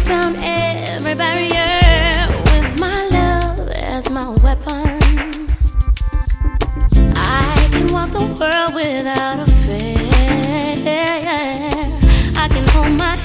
down every barrier with my love as my weapon. I can walk the world without a fear. I can hold my